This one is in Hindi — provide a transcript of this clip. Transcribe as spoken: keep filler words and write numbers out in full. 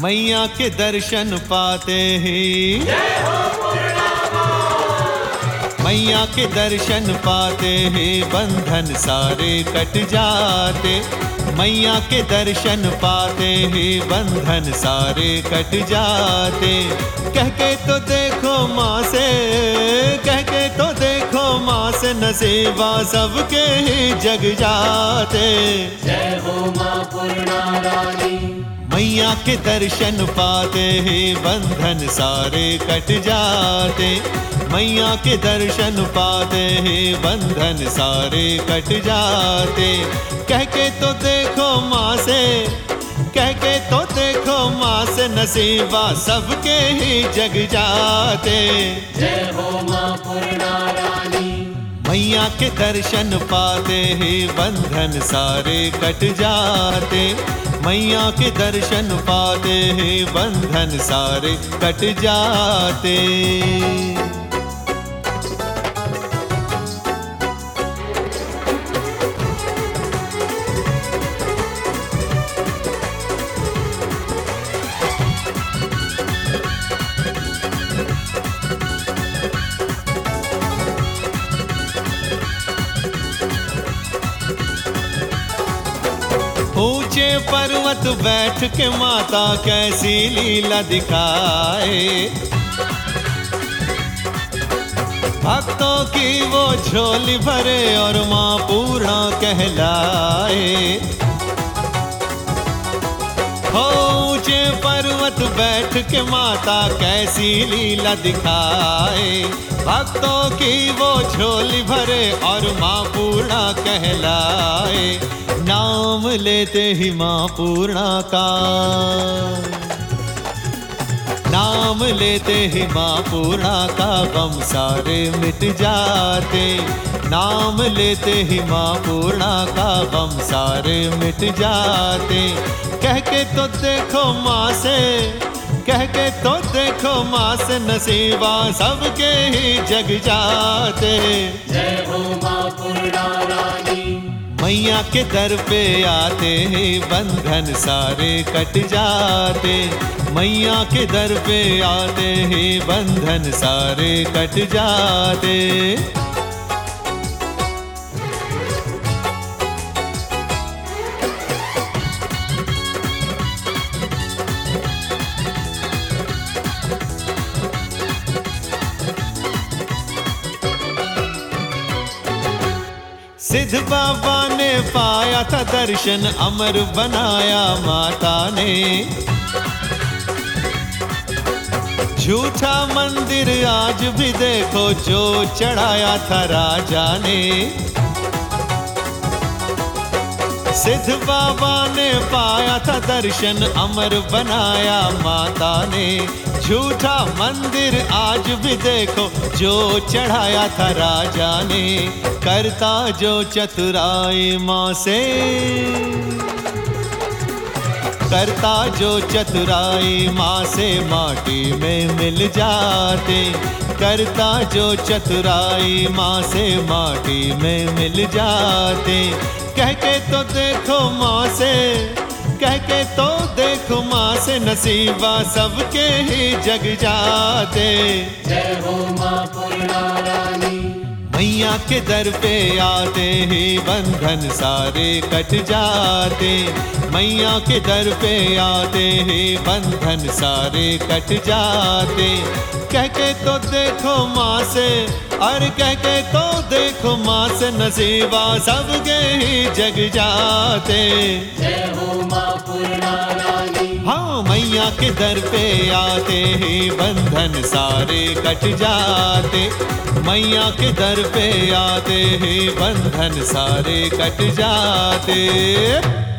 मैया के दर्शन पाते ही मैया के दर्शन पाते ही बंधन सारे कट जाते। मैया के दर्शन पाते ही बंधन सारे कट जाते। कह के तो देखो माँ से, कह के तो देखो माँ से, नसीबा सबके ही जग जाते। जय हो माँ पूर्णा रानी। मैया के दर्शन पाते ही बंधन सारे कट जाते। मैया के दर्शन पाते ही बंधन सारे कट जाते। कह के तो देखो माँ से, कह के तो देखो माँ से, नसीबा सबके ही जग जाते। जय हो माँ पूर्णा रानी। मैया के दर्शन पाते ही बंधन सारे कट जाते। मैया के दर्शन पाते ही बंधन सारे कट जाते। ऊंचे पर्वत बैठ के माता कैसी लीला दिखाए। भक्तों की वो झोली भरे और माँ पूर्णा कहलाए। हो ऊंचे पर्वत बैठ के माता कैसी लीला दिखाए। भक्तों की वो झोली भरे और माँ पूर्णा कहलाए। नाम लेते ही माँ पूर्णा का, नाम लेते ही माँ पूर्णा का गम सारे मिट जाते। नाम लेते ही माँ पूर्णा का गम सारे मिट जाते। कह के तो देखो माँ से, कह के तो देखो माँ से, नसीबा सबके ही जग जाते। जय हो माँ पूर्णा रानी। मैया के दर पे आते ही बंधन सारे कट जाते। मैया के दर पे आते ही बंधन सारे कट जाते। सिद्ध बाबा ने पाया था दर्शन, अमर बनाया माता ने। झूठा मंदिर आज भी देखो जो चढ़ाया था राजा ने। सिद्ध बाबा ने पाया था दर्शन, अमर बनाया माता ने। झूठा मंदिर आज भी देखो जो चढ़ाया था राजा ने। करता जो चतुराई माँ से, करता जो चतुराई माँ से, माटी में मिल जाते। करता जो चतुराई माँ से, माटी में मिल जाते। कह के तो देखो माँ से, कह के तो देखो माँ से, नसीबा सबके ही जग जाते। जय हो माँ पूर्णा रानी। मैया के दर पे आते ही बंधन सारे कट जाते। मैया के दर पे आते ही बंधन सारे कट जाते। कह के तो देखो माँ से, और कह के तो देखो माँ से, नसीबा सबके ही जग जाते। जय हो माँ पूर्णा रानी। हाँ मैया के दर पे आते ही बंधन सारे कट जाते। मैया के दर पे आते ही बंधन सारे कट जाते।